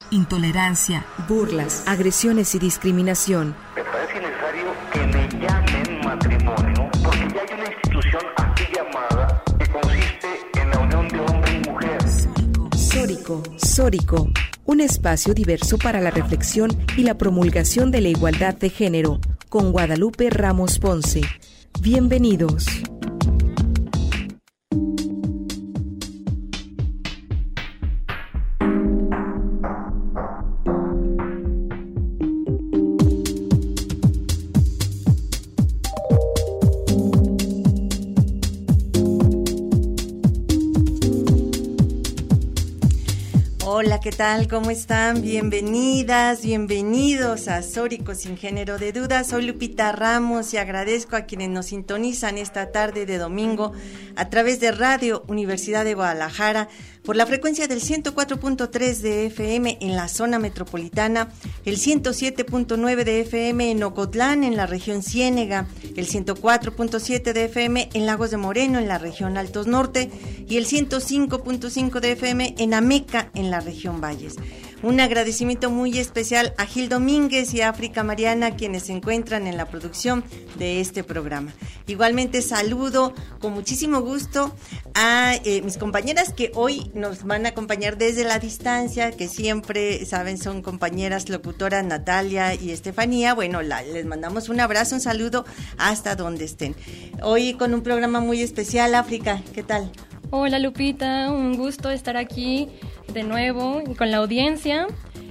intolerancia, burlas, agresiones y discriminación. Me parece necesario que le llamen matrimonio, porque ya hay una institución así llamada que consiste en la unión de hombre y mujer. Sórico, un espacio diverso para la reflexión y la promulgación de la igualdad de género, con Guadalupe Ramos Ponce. Bienvenidos. Hola, ¿qué tal? ¿Cómo están? Bienvenidas, bienvenidos a Sórico Sin Género de Dudas. Soy Lupita Ramos y agradezco a quienes nos sintonizan esta tarde de domingo a través de Radio Universidad de Guadalajara por la frecuencia del 104.3 de FM en la zona metropolitana, el 107.9 de FM en Ocotlán, en la región Ciénega, el 104.7 de FM en Lagos de Moreno, en la región Altos Norte, y el 105.5 de FM en Ameca, en la región Valles. Un agradecimiento muy especial a Gil Domínguez y a África Mariana, quienes se encuentran en la producción de este programa. Igualmente saludo con muchísimo gusto a mis compañeras que hoy nos van a acompañar desde la distancia, que siempre, saben, son compañeras locutoras Natalia y Estefanía. Bueno, les mandamos un abrazo, un saludo hasta donde estén. Hoy con un programa muy especial. África, ¿qué tal? Hola Lupita, un gusto estar aquí de nuevo con la audiencia.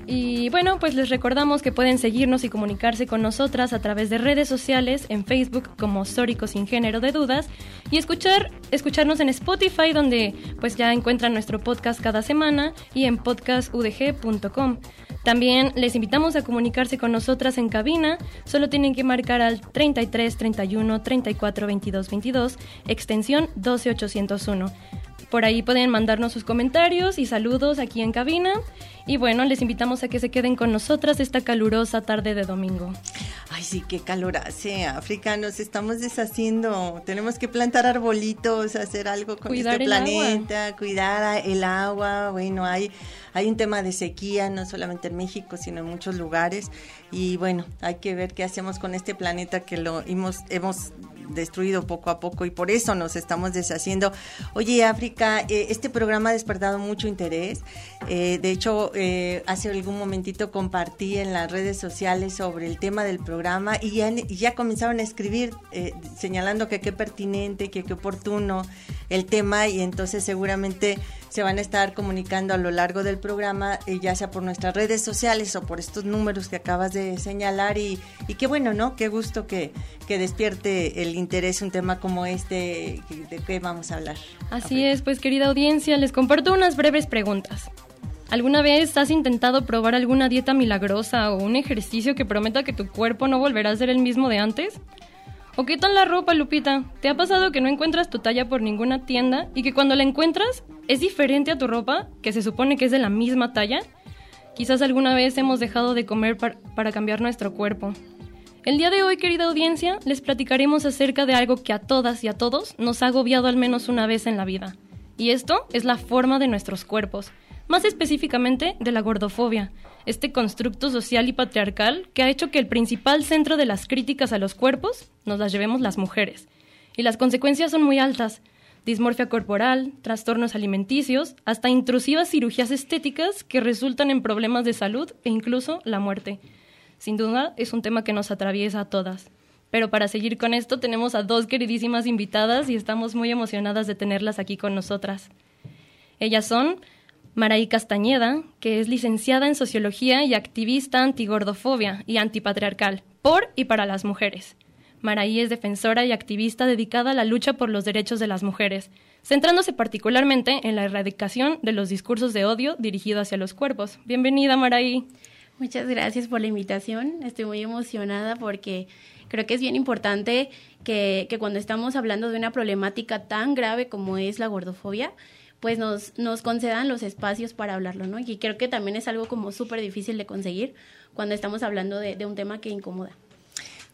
Y bueno, pues les recordamos que pueden seguirnos y comunicarse con nosotras a través de redes sociales, en Facebook como Sórico Sin Género de Dudas, y escucharnos en Spotify, donde pues ya encuentran nuestro podcast cada semana, y en podcastudg.com. También les invitamos a comunicarse con nosotras en cabina. Solo tienen que marcar al 33 31 34 22 22, extensión 12801. Por ahí pueden mandarnos sus comentarios y saludos aquí en cabina. Y bueno, les invitamos a que se queden con nosotras esta calurosa tarde de domingo. Ay, sí, qué calor hace, África, nos estamos deshaciendo. Tenemos que plantar arbolitos, hacer algo con este planeta, cuidar el agua. Bueno, hay un tema de sequía, no solamente en México, sino en muchos lugares. Y bueno, hay que ver qué hacemos con este planeta que lo hemos destruido poco a poco, y por eso nos estamos deshaciendo. Oye, África, este programa ha despertado mucho interés. De hecho, hace algún momentito compartí en las redes sociales sobre el tema del programa y ya comenzaron a escribir señalando que qué pertinente, que qué oportuno el tema, y entonces seguramente se van a estar comunicando a lo largo del programa, ya sea por nuestras redes sociales o por estos números que acabas de señalar, y qué bueno, ¿no? Qué gusto que despierte el interés un tema como este. ¿De qué vamos a hablar? Así es, pues querida audiencia, les comparto unas breves preguntas. ¿Alguna vez has intentado probar alguna dieta milagrosa o un ejercicio que prometa que tu cuerpo no volverá a ser el mismo de antes? ¿O qué tal la ropa, Lupita? ¿Te ha pasado que no encuentras tu talla por ninguna tienda y que cuando la encuentras es diferente a tu ropa, que se supone que es de la misma talla? Quizás alguna vez hemos dejado de comer para cambiar nuestro cuerpo. El día de hoy, querida audiencia, les platicaremos acerca de algo que a todas y a todos nos ha agobiado al menos una vez en la vida. Y esto es la forma de nuestros cuerpos, más específicamente de la gordofobia, este constructo social y patriarcal que ha hecho que el principal centro de las críticas a los cuerpos nos las llevemos las mujeres. Y las consecuencias son muy altas: dismorfia corporal, trastornos alimenticios, hasta intrusivas cirugías estéticas que resultan en problemas de salud e incluso la muerte. Sin duda, es un tema que nos atraviesa a todas. Pero para seguir con esto tenemos a dos queridísimas invitadas y estamos muy emocionadas de tenerlas aquí con nosotras. Ellas son Maraí Castañeda, que es licenciada en Sociología y activista antigordofobia y antipatriarcal, por y para las mujeres. Maraí es defensora y activista dedicada a la lucha por los derechos de las mujeres, centrándose particularmente en la erradicación de los discursos de odio dirigidos hacia los cuerpos. Bienvenida, Maraí. Muchas gracias por la invitación. Estoy muy emocionada porque creo que es bien importante que cuando estamos hablando de una problemática tan grave como es la gordofobia, pues nos concedan los espacios para hablarlo, ¿no? Y creo que también es algo como súper difícil de conseguir cuando estamos hablando de un tema que incomoda.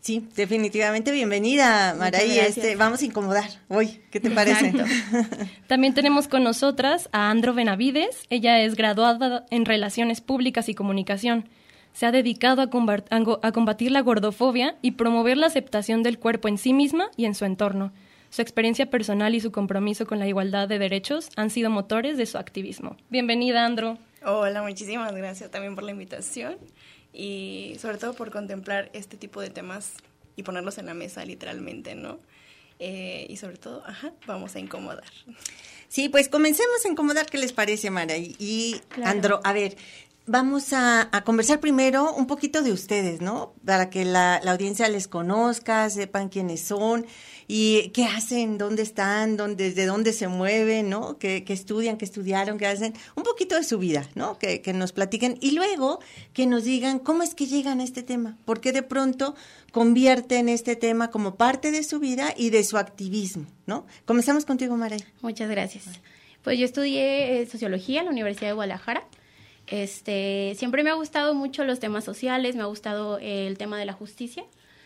Sí, definitivamente bienvenida, Maraí. Vamos a incomodar hoy, ¿qué te parece? También tenemos con nosotras a Andro Benavides. Ella es graduada en Relaciones Públicas y Comunicación. Se ha dedicado a combatir la gordofobia y promover la aceptación del cuerpo en sí misma y en su entorno. Su experiencia personal y su compromiso con la igualdad de derechos han sido motores de su activismo. Bienvenida, Andro. Hola, muchísimas gracias también por la invitación y sobre todo por contemplar este tipo de temas y ponerlos en la mesa literalmente, ¿no? Y sobre todo, vamos a incomodar. Sí, pues comencemos a incomodar, ¿qué les parece, Mara? Y claro. Andro, a ver, vamos a conversar primero un poquito de ustedes, ¿no? Para que la audiencia les conozca, sepan quiénes son y qué hacen, dónde están, desde dónde se mueven, ¿no? Qué estudian, qué estudiaron, qué hacen. Un poquito de su vida, ¿no? Que nos platiquen y luego que nos digan cómo es que llegan a este tema. ¿Por qué de pronto convierten este tema como parte de su vida y de su activismo, ¿no? Comenzamos contigo, Maray. Muchas gracias. Pues yo estudié Sociología en la Universidad de Guadalajara. Siempre me ha gustado mucho los temas sociales, me ha gustado el tema de la justicia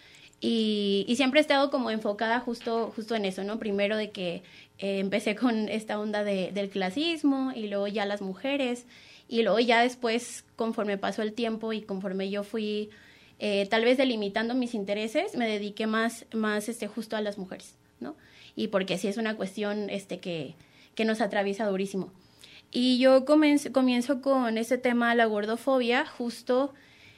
y siempre he estado como enfocada justo en eso, ¿no? Primero de que empecé con esta onda del clasismo y luego ya las mujeres y luego ya después conforme pasó el tiempo y conforme yo fui tal vez delimitando mis intereses, me dediqué más justo a las mujeres, ¿no? Y porque sí es una cuestión que nos atraviesa durísimo. Y yo comienzo con ese tema de la gordofobia justo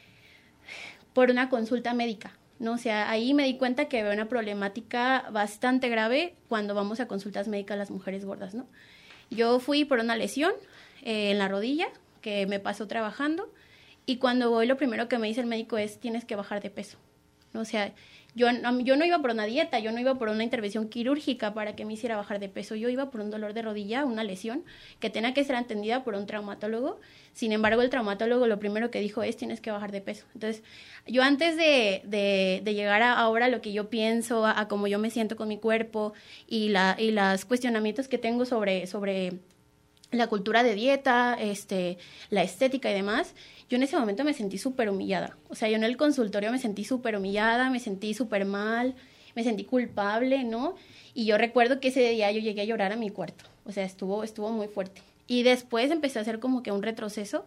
por una consulta médica, ¿no? O sea, ahí me di cuenta que había una problemática bastante grave cuando vamos a consultas médicas las mujeres gordas, ¿no? Yo fui por una lesión en la rodilla que me pasó trabajando y cuando voy lo primero que me dice el médico es tienes que bajar de peso, ¿no? O sea, yo no iba por una dieta, yo no iba por una intervención quirúrgica para que me hiciera bajar de peso, yo iba por un dolor de rodilla, una lesión que tenía que ser atendida por un traumatólogo. Sin embargo, el traumatólogo lo primero que dijo es tienes que bajar de peso. Entonces, yo antes de llegar a ahora lo que yo pienso, a cómo yo me siento con mi cuerpo y los cuestionamientos que tengo sobre la cultura de dieta, la estética y demás, yo en ese momento me sentí súper humillada. O sea, yo en el consultorio me sentí súper humillada, me sentí súper mal, me sentí culpable, ¿no? Y yo recuerdo que ese día yo llegué a llorar a mi cuarto. O sea, estuvo muy fuerte. Y después empecé a hacer como que un retroceso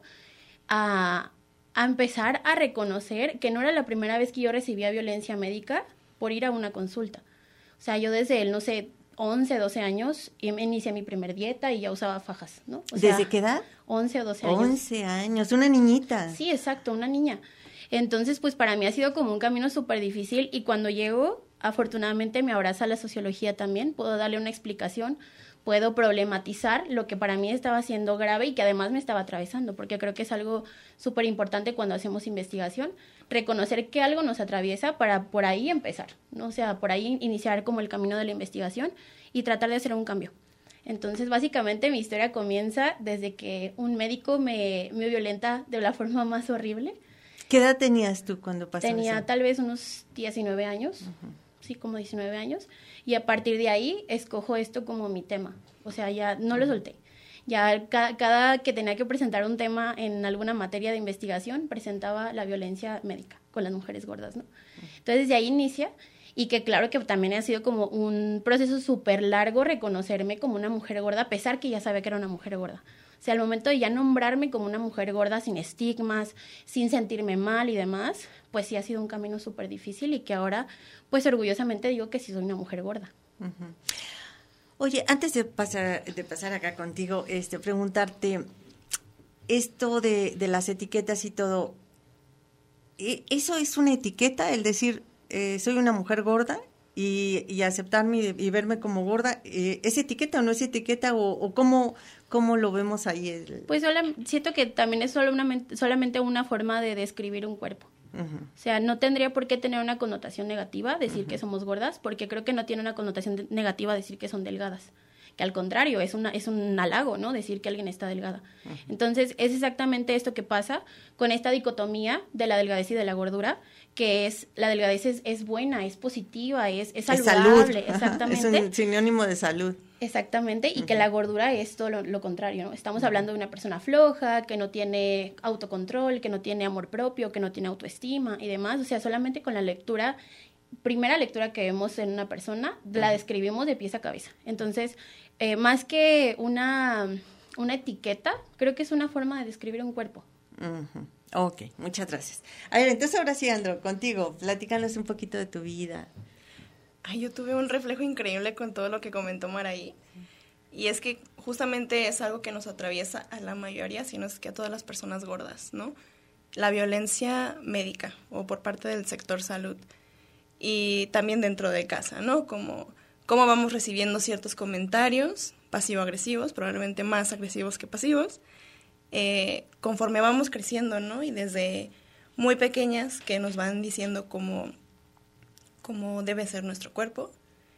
a empezar a reconocer que no era la primera vez que yo recibía violencia médica por ir a una consulta. O sea, yo desde no sé, 11, 12 años, y me inicié mi primer dieta y ya usaba fajas, ¿no? O sea, ¿desde qué edad? 11 o 12 años. 11 años, una niñita. Sí, exacto, una niña. Entonces, pues para mí ha sido como un camino súper difícil y cuando llego, afortunadamente me abraza la sociología también, puedo darle una explicación, puedo problematizar lo que para mí estaba siendo grave y que además me estaba atravesando, porque creo que es algo súper importante cuando hacemos investigación, reconocer que algo nos atraviesa para por ahí empezar, ¿no? O sea, por ahí iniciar como el camino de la investigación y tratar de hacer un cambio. Entonces, básicamente mi historia comienza desde que un médico me violenta de la forma más horrible. ¿Qué edad tenías tú cuando pasó eso? Tenía tal vez unos 19 años, sí, como 19 años, y a partir de ahí escojo esto como mi tema, o sea, ya no lo solté. Ya cada que tenía que presentar un tema en alguna materia de investigación, presentaba la violencia médica con las mujeres gordas, ¿no? Entonces, de ahí inicia, y que claro que también ha sido como un proceso súper largo reconocerme como una mujer gorda, a pesar que ya sabía que era una mujer gorda. O sea, al momento de ya nombrarme como una mujer gorda, sin estigmas, sin sentirme mal y demás, pues sí ha sido un camino súper difícil y que ahora, pues orgullosamente digo que sí soy una mujer gorda. Uh-huh. Oye, antes de pasar acá contigo, preguntarte, esto de las etiquetas y todo, ¿eso es una etiqueta? El decir, soy una mujer gorda y aceptarme y verme como gorda, ¿es etiqueta o no es etiqueta? ¿O cómo lo vemos ahí? Pues siento que también es solamente una forma de describir un cuerpo. Uh-huh. O sea, no tendría por qué tener una connotación negativa decir que somos gordas, porque creo que no tiene una connotación negativa decir que son delgadas. que al contrario, es un halago, ¿no? Decir que alguien está delgada. Entonces, es exactamente esto que pasa con esta dicotomía de la delgadez y de la gordura, que es, la delgadez es buena, es positiva, es saludable, exactamente. Es un sinónimo de salud. Exactamente, y que la gordura es todo lo contrario, ¿no? Estamos hablando de una persona floja, que no tiene autocontrol, que no tiene amor propio, que no tiene autoestima y demás. O sea, solamente con la primera lectura que vemos en una persona, la describimos de pies a cabeza. Entonces, más que una etiqueta, creo que es una forma de describir un cuerpo. Ok, muchas gracias. A ver, entonces ahora sí, Andro, contigo, platícanos un poquito de tu vida. Ay, yo tuve un reflejo increíble con todo lo que comentó Maraí. Y es que justamente es algo que nos atraviesa a la mayoría, si no es que a todas las personas gordas, ¿no? La violencia médica o por parte del sector salud. Y también dentro de casa, ¿no? Cómo vamos recibiendo ciertos comentarios pasivo-agresivos, probablemente más agresivos que pasivos, conforme vamos creciendo, ¿no? Y desde muy pequeñas que nos van diciendo cómo debe ser nuestro cuerpo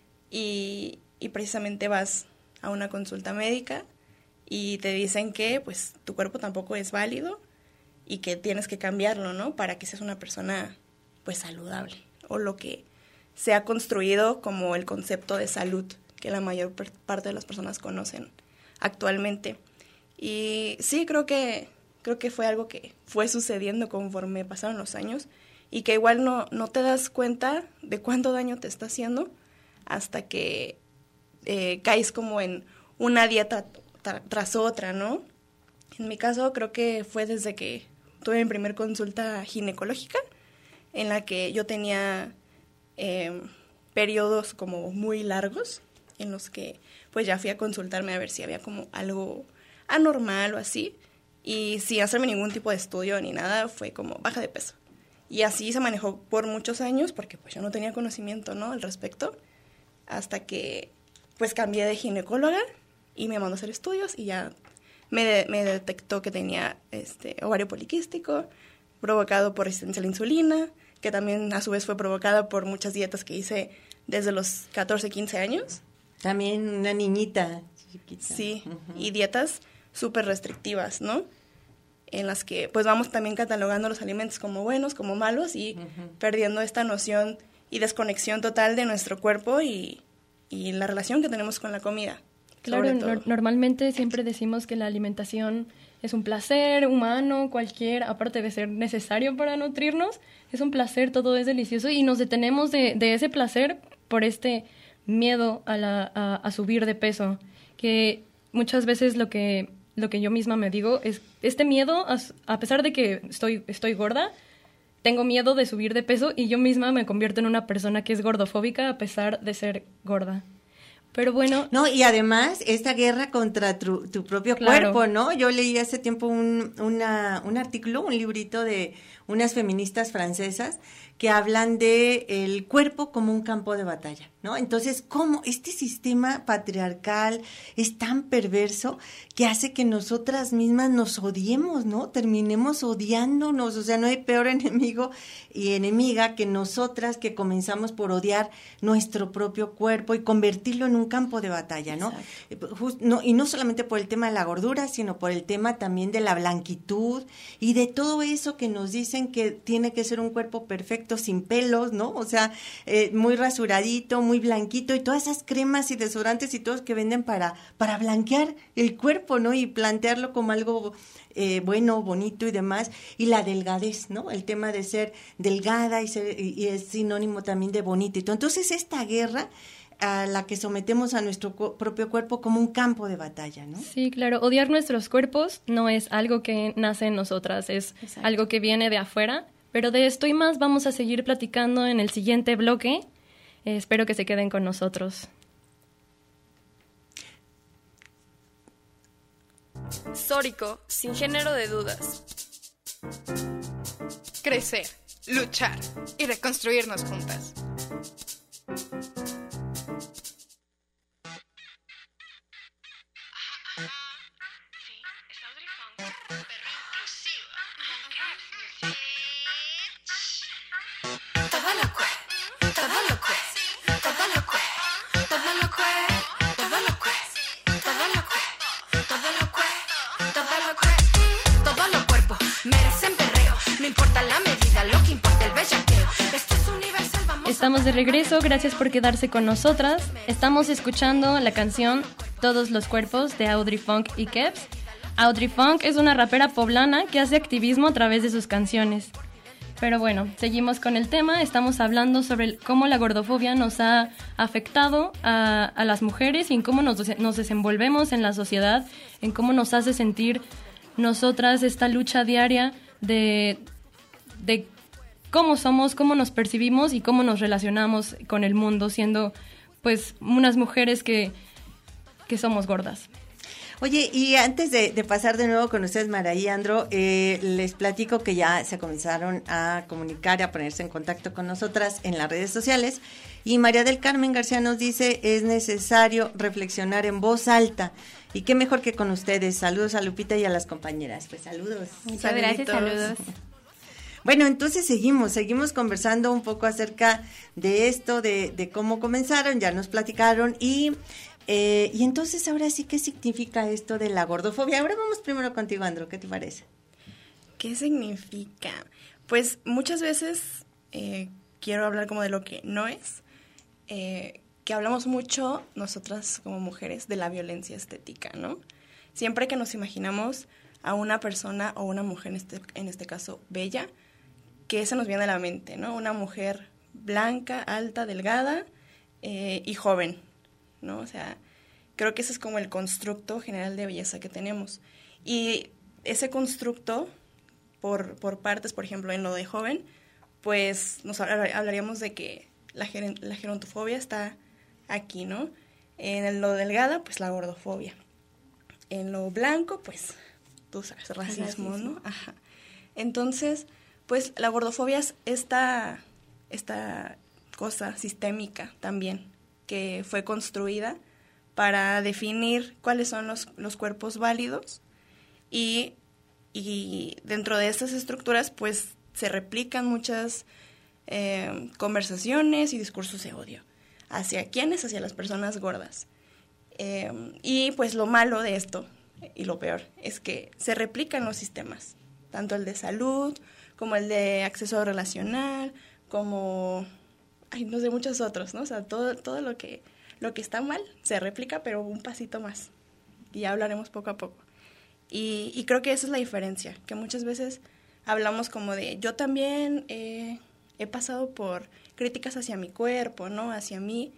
y precisamente vas a una consulta médica y te dicen que pues tu cuerpo tampoco es válido y que tienes que cambiarlo, ¿no? Para que seas una persona pues saludable, o lo que se ha construido como el concepto de salud que la mayor parte de las personas conocen actualmente. Y sí, creo que fue algo que fue sucediendo conforme pasaron los años y que igual no te das cuenta de cuánto daño te está haciendo hasta que caes como en una dieta tras otra, ¿no? En mi caso creo que fue desde que tuve mi primer consulta ginecológica, en la que yo tenía periodos como muy largos, en los que pues ya fui a consultarme a ver si había como algo anormal o así, y sin hacerme ningún tipo de estudio ni nada, fue como baja de peso. Y así se manejó por muchos años, porque pues yo no tenía conocimiento, ¿no?, al respecto, hasta que pues cambié de ginecóloga y me mandó a hacer estudios y ya me detectó que tenía ovario poliquístico, provocado por resistencia a la insulina, que también a su vez fue provocada por muchas dietas que hice desde los 14, 15 años. También una niñita chiquita. Sí, y dietas súper restrictivas, ¿no? En las que pues vamos también catalogando los alimentos como buenos, como malos, y perdiendo esta noción y desconexión total de nuestro cuerpo y la relación que tenemos con la comida. Claro, normalmente siempre decimos que la alimentación es un placer humano, aparte de ser necesario para nutrirnos, es un placer, todo es delicioso, y nos detenemos de ese placer por este miedo a subir de peso, que muchas veces lo que yo misma me digo es, este miedo, a pesar de que estoy gorda, tengo miedo de subir de peso, y yo misma me convierto en una persona que es gordofóbica a pesar de ser gorda. Pero bueno... No, y además, esta guerra contra tu propio cuerpo, ¿no? Yo leí hace tiempo un artículo, un librito de unas feministas francesas que hablan de el cuerpo como un campo de batalla, ¿no? Entonces, ¿cómo este sistema patriarcal es tan perverso que hace que nosotras mismas nos odiemos, ¿no? Terminemos odiándonos, o sea, no hay peor enemigo y enemiga que nosotras, que comenzamos por odiar nuestro propio cuerpo y convertirlo en un campo de batalla, ¿no? Y no solamente por el tema de la gordura, sino por el tema también de la blanquitud y de todo eso que nos dicen que tiene que ser un cuerpo perfecto, sin pelos, ¿no? O sea, muy rasuradito, muy blanquito, y todas esas cremas y desodorantes y todos que venden para blanquear el cuerpo, ¿no? Y plantearlo como algo bueno, bonito y demás. Y la delgadez, ¿no? El tema de ser delgada y es sinónimo también de bonito y todo. Entonces, esta guerra a la que sometemos a nuestro propio cuerpo como un campo de batalla, ¿no? Sí, claro. Odiar nuestros cuerpos no es algo que nace en nosotras, es algo que viene de afuera. Pero de esto y más vamos a seguir platicando en el siguiente bloque. Espero que se queden con nosotros. Sórico, sin género de dudas. Crecer, luchar y reconstruirnos juntas. merecen perreo. No importa la medida, lo que importa el bellaqueo. Esto es universal, vamos. Estamos de regreso, gracias por quedarse con nosotras. Estamos escuchando la canción Todos los cuerpos de Audrey Funk y Kebs. Audrey Funk es una rapera poblana que hace activismo a través de sus canciones. Pero bueno, seguimos con el tema. Estamos hablando sobre cómo la gordofobia nos ha afectado a las mujeres y en cómo nos desenvolvemos en la sociedad, en cómo nos hace sentir nosotras esta lucha diaria de cómo somos, cómo nos percibimos y cómo nos relacionamos con el mundo, siendo pues unas mujeres que somos gordas. Oye, y antes de pasar de nuevo con ustedes, Mara y Andro, les platico que ya se comenzaron a comunicar, a ponerse en contacto con nosotras en las redes sociales. Y María del Carmen García nos dice, es necesario reflexionar en voz alta. Y qué mejor que con ustedes. Saludos a Lupita y a las compañeras. Pues saludos. Muchas gracias, saludos. Bueno, entonces seguimos conversando un poco acerca de esto, de cómo comenzaron, ya nos platicaron y entonces ahora sí, ¿qué significa esto de la gordofobia? Ahora vamos primero contigo, Andro, ¿qué te parece? ¿Qué significa? Pues muchas veces quiero hablar como de lo que no es, que hablamos mucho nosotras como mujeres de la violencia estética, ¿no? Siempre que nos imaginamos a una persona o una mujer, en este caso bella, que se nos viene a la mente, ¿no? Una mujer blanca, alta, delgada y joven, ¿no? O sea, creo que ese es como el constructo general de belleza que tenemos. Y ese constructo, por partes, por ejemplo, en lo de joven, pues nos hablaríamos de que la gerontofobia está aquí, ¿no? En lo delgada, pues la gordofobia. En lo blanco, pues, tú sabes, racismo, ¿no? Ajá. Entonces, pues la gordofobia es esta cosa sistémica también, que fue construida para definir cuáles son los cuerpos válidos y dentro de estas estructuras pues se replican muchas conversaciones y discursos de odio. ¿Hacia quiénes? Hacia las personas gordas. Y pues lo malo de esto y lo peor es que se replican los sistemas, tanto el de salud como el de acceso relacional, como no sé, muchos otros, ¿no? O sea, todo lo que está mal se replica, pero un pasito más. Y ya hablaremos poco a poco. Y creo que esa es la diferencia, que muchas veces hablamos como de, yo también he pasado por críticas hacia mi cuerpo, ¿no? Hacia mí,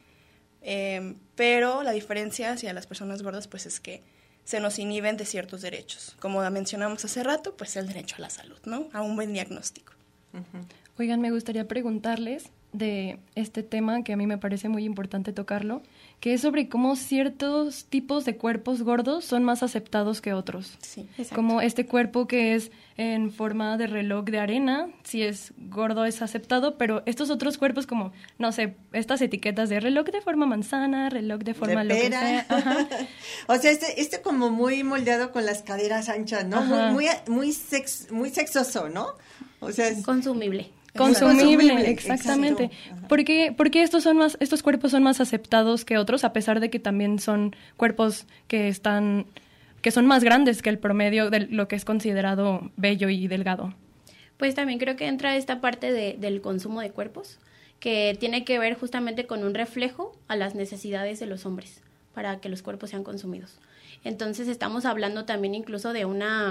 pero la diferencia hacia las personas gordas, pues es que se nos inhiben de ciertos derechos. Como mencionamos hace rato, pues el derecho a la salud, ¿no? A un buen diagnóstico. Uh-huh. Oigan, me gustaría preguntarles de este tema que a mí me parece muy importante tocarlo, que es sobre cómo ciertos tipos de cuerpos gordos son más aceptados que otros. Sí, exacto. Como este cuerpo que es en forma de reloj de arena, si es gordo es aceptado, pero estos otros cuerpos como, no sé, estas etiquetas de reloj de forma manzana, reloj de forma de lo pera. que sea. Ajá. O sea, este como muy moldeado con las caderas anchas, ¿no? Muy sexoso, ¿no? O sea, es consumible. Consumible, exactamente. ¿Por qué estos cuerpos son más aceptados que otros, a pesar de que también son cuerpos que son más grandes que el promedio de lo que es considerado bello y delgado? Pues también creo que entra esta parte del consumo de cuerpos, que tiene que ver justamente con un reflejo a las necesidades de los hombres para que los cuerpos sean consumidos. Entonces estamos hablando también incluso de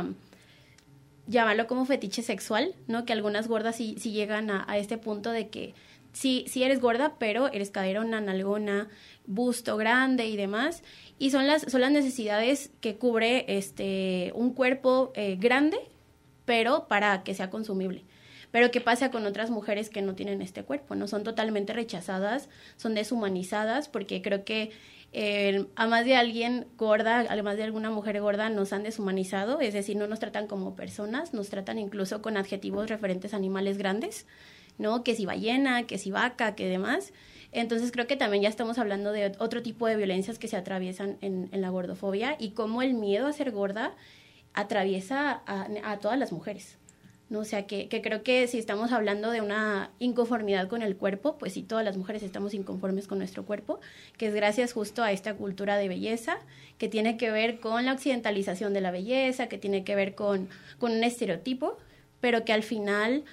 llamarlo como fetiche sexual, ¿no? Que algunas gordas sí llegan a este punto de que sí eres gorda, pero eres caderona, nalgona, busto grande y demás. Y son las necesidades que cubre un cuerpo grande, pero para que sea consumible. Pero ¿qué pasa con otras mujeres que no tienen este cuerpo? No son totalmente rechazadas, son deshumanizadas, porque creo que a más de alguien gorda, además de alguna mujer gorda, nos han deshumanizado, es decir, no nos tratan como personas, nos tratan incluso con adjetivos referentes a animales grandes, ¿no? Que si ballena, que si vaca, que demás. Entonces creo que también ya estamos hablando de otro tipo de violencias que se atraviesan en la gordofobia y cómo el miedo a ser gorda atraviesa a todas las mujeres, ¿no? O sea, que creo que si estamos hablando de una inconformidad con el cuerpo, pues sí, todas las mujeres estamos inconformes con nuestro cuerpo, que es gracias justo a esta cultura de belleza, que tiene que ver con la occidentalización de la belleza, que tiene que ver con un estereotipo pero que al final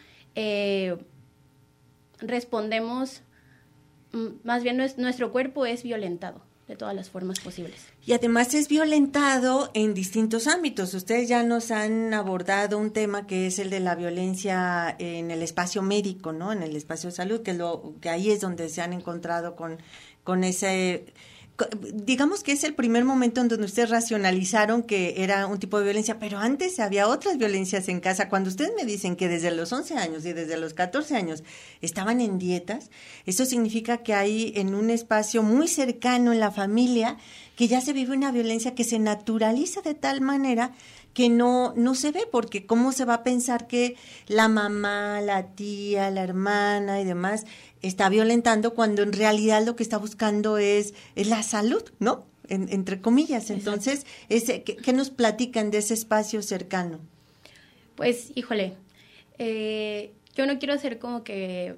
respondemos, más bien nuestro cuerpo es violentado de todas las formas posibles. Y además es violentado en distintos ámbitos. Ustedes ya nos han abordado un tema que es el de la violencia en el espacio médico, ¿no? En el espacio de salud, que ahí es donde se han encontrado con ese... Digamos que es el primer momento en donde ustedes racionalizaron que era un tipo de violencia, pero antes había otras violencias en casa. Cuando ustedes me dicen que desde los 11 años y desde los 14 años estaban en dietas, eso significa que hay en un espacio muy cercano en la familia que ya se vive una violencia que se naturaliza de tal manera que no se ve, porque ¿cómo se va a pensar que la mamá, la tía, la hermana y demás está violentando cuando en realidad lo que está buscando es la salud, ¿no? Entre comillas. Entonces, ¿qué nos platican de ese espacio cercano? Pues, híjole, yo no quiero hacer como que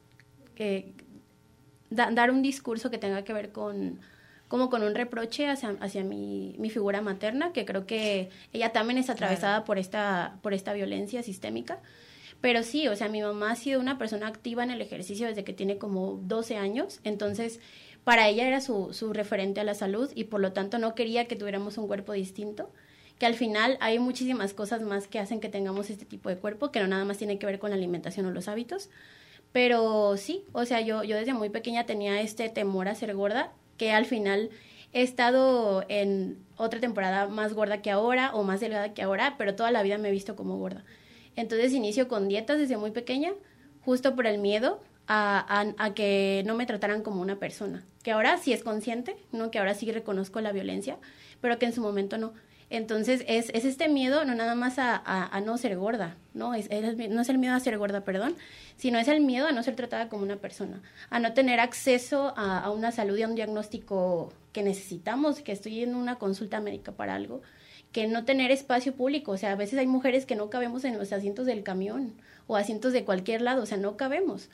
dar un discurso que tenga que ver con un reproche hacia mi figura materna, que creo que ella también es atravesada por esta violencia sistémica. Pero sí, o sea, mi mamá ha sido una persona activa en el ejercicio desde que tiene como 12 años, entonces para ella era su referente a la salud y por lo tanto no quería que tuviéramos un cuerpo distinto, que al final hay muchísimas cosas más que hacen que tengamos este tipo de cuerpo, que no nada más tiene que ver con la alimentación o los hábitos. Pero sí, o sea, yo desde muy pequeña tenía este temor a ser gorda, que al final he estado en otra temporada más gorda que ahora o más delgada que ahora, pero toda la vida me he visto como gorda. Entonces inicio con dietas desde muy pequeña, justo por el miedo a que no me trataran como una persona, que ahora sí es consciente, ¿no? Que ahora sí reconozco la violencia, pero que en su momento no. Entonces es este miedo no nada más a no ser gorda, no es el miedo a ser gorda, perdón, sino es el miedo a no ser tratada como una persona, a no tener acceso a una salud y a un diagnóstico que necesitamos, que estoy en una consulta médica para algo, que no tener espacio público. O sea, a veces hay mujeres que no cabemos en los asientos del camión o asientos de cualquier lado, o sea, no cabemos.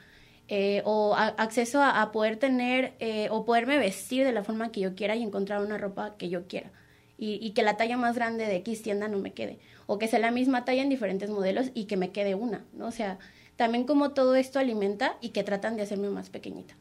Acceso a poder tener o poderme vestir de la forma que yo quiera y encontrar una ropa que yo quiera. Y que la talla más grande de X tienda no me quede. O que sea la misma talla en diferentes modelos y que me quede una, ¿no? O sea, también como todo esto alimenta y que tratan de hacerme más pequeñita.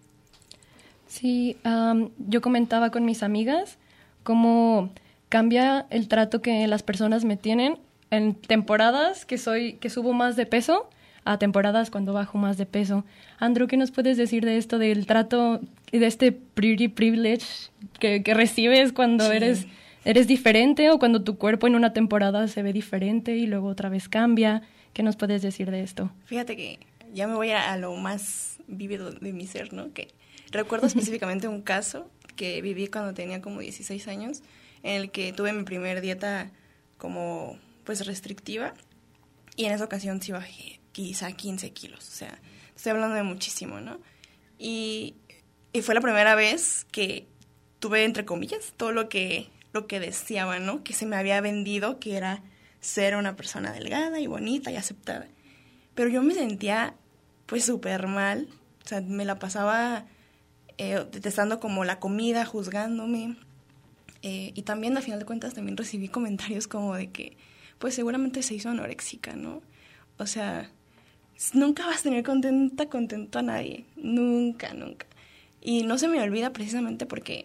Sí, yo comentaba con mis amigas cómo cambia el trato que las personas me tienen en temporadas que subo más de peso a temporadas cuando bajo más de peso. Andrew, ¿qué nos puedes decir de esto, del trato y de este pretty privilege que recibes cuando eres diferente o cuando tu cuerpo en una temporada se ve diferente y luego otra vez cambia? ¿Qué nos puedes decir de esto? Fíjate que ya me voy a lo más vívido de mi ser, ¿no? Que recuerdo específicamente un caso que viví cuando tenía como 16 años, en el que tuve mi primer dieta como pues restrictiva y en esa ocasión sí bajé quizá 15 kilos, o sea, estoy hablando de muchísimo, ¿no? Y fue la primera vez que tuve, entre comillas, todo lo que deseaba, ¿no? Que se me había vendido, que era ser una persona delgada y bonita y aceptada. Pero yo me sentía pues súper mal, o sea, me la pasaba detestando como la comida, juzgándome. Y también, al final de cuentas, también recibí comentarios como de que, pues, seguramente se hizo anoréxica, ¿no? O sea, nunca vas a tener contento a nadie. Nunca, nunca. Y no se me olvida precisamente porque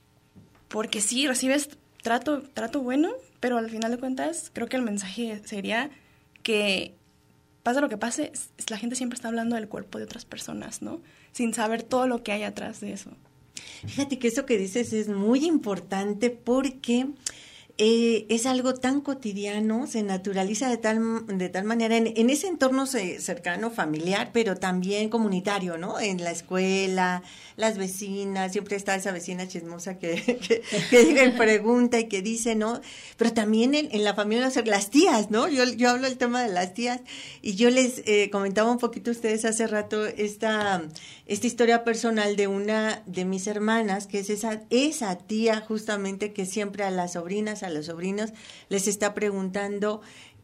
sí, recibes trato bueno, pero al final de cuentas, creo que el mensaje sería que, pase lo que pase, la gente siempre está hablando del cuerpo de otras personas, ¿no? Sin saber todo lo que hay atrás de eso. Fíjate que eso que dices es muy importante porque es algo tan cotidiano, se naturaliza de tal manera en ese entorno cercano, familiar, pero también comunitario, ¿no? En la escuela, las vecinas, siempre está esa vecina chismosa que pregunta y que dice, ¿no? Pero también en la familia, las tías, ¿no? Yo hablo del tema de las tías y yo les comentaba un poquito a ustedes hace rato esta historia personal de una de mis hermanas, que es esa tía justamente que siempre a las sobrinas, a los sobrinos, les está preguntando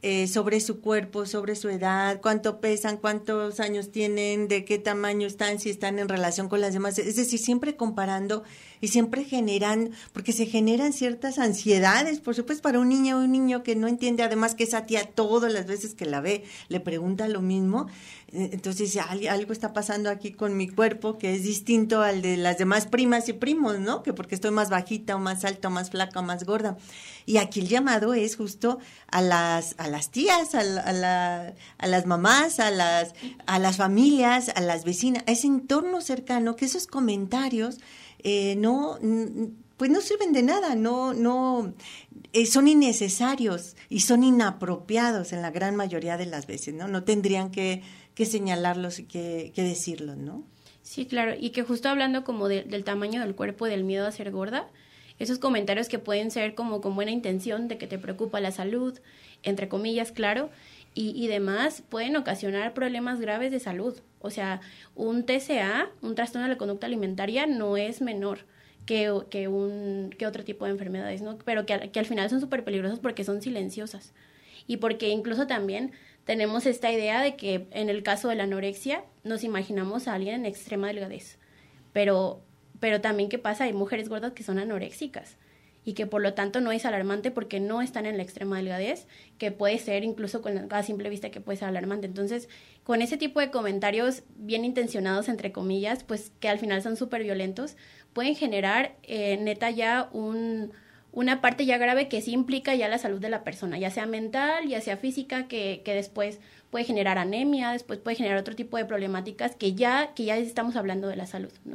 sobre su cuerpo, sobre su edad, cuánto pesan, cuántos años tienen, de qué tamaño están, si están en relación con las demás. Es decir, siempre comparando y siempre generan, porque se generan ciertas ansiedades, por supuesto, para un niño que no entiende, además que esa tía todas las veces que la ve le pregunta lo mismo. Entonces dice, algo está pasando aquí con mi cuerpo que es distinto al de las demás primas y primos, ¿no? Que porque estoy más bajita o más alta o más flaca o más gorda. Y aquí el llamado es justo a las tías, a las mamás, a las familias, a las vecinas, a ese entorno cercano, que esos comentarios pues no sirven de nada, son innecesarios y son inapropiados en la gran mayoría de las veces, ¿no? No tendrían que señalarlos y que decirlos, ¿no? Sí, claro, y que justo hablando como del tamaño del cuerpo, del miedo a ser gorda, esos comentarios que pueden ser como con buena intención de que te preocupa la salud, entre comillas, claro, y demás, pueden ocasionar problemas graves de salud. O sea, un TCA, un trastorno de la conducta alimentaria, no es menor que otro tipo de enfermedades, ¿no? Pero que al final son súper peligrosas porque son silenciosas. Y porque incluso también tenemos esta idea de que en el caso de la anorexia nos imaginamos a alguien en extrema delgadez. Pero también, ¿qué pasa? Hay mujeres gordas que son anoréxicas y que por lo tanto no es alarmante porque no están en la extrema delgadez, que puede ser incluso a simple vista que puede ser alarmante. Entonces, con ese tipo de comentarios bien intencionados, entre comillas, pues que al final son súper violentos, pueden generar neta ya una parte ya grave que sí implica ya la salud de la persona, ya sea mental, ya sea física, que después puede generar anemia, después puede generar otro tipo de problemáticas que ya estamos hablando de la salud, ¿no?